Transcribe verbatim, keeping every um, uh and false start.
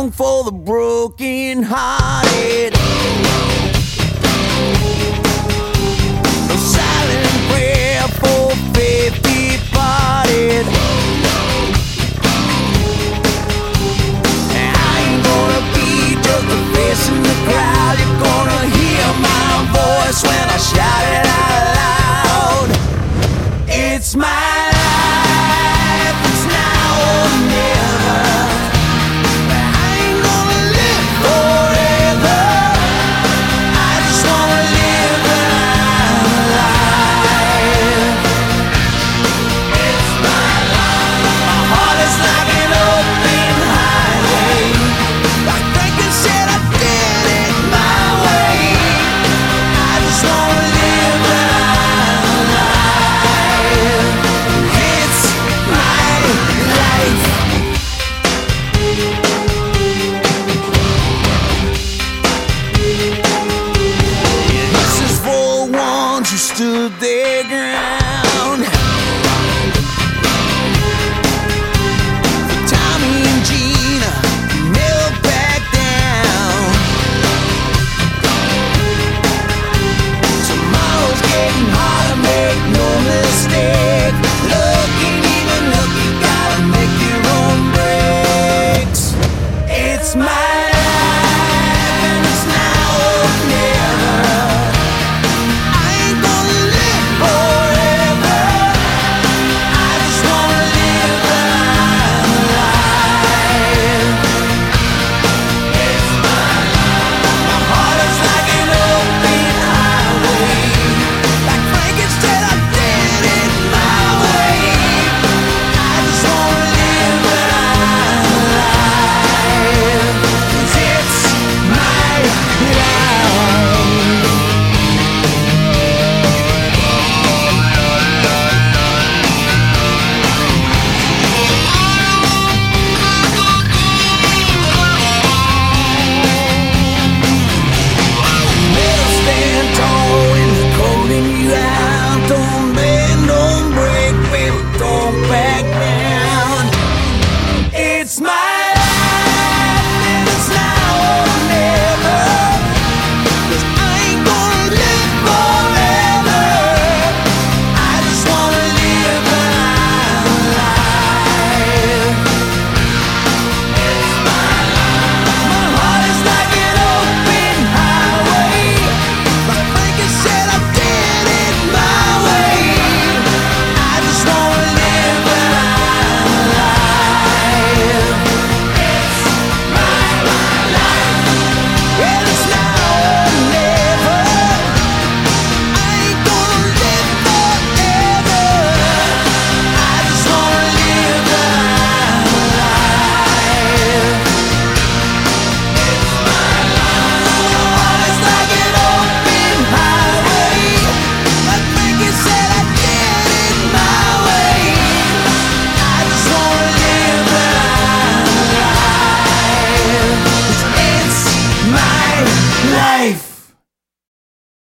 song for the broken hearted. A silent prayer for faith departed. I ain't gonna be just a face in the crowd. You're gonna hear my voice when I shout it out loud. It's my life, it's now or never. I ain't gonna live forever. I just wanna live when I'm alive. It's my life. My heart is like an open highway. Like Franklin said, I did it my way. I just wanna live when I'm alive. It's my life. This is for the ones who stood there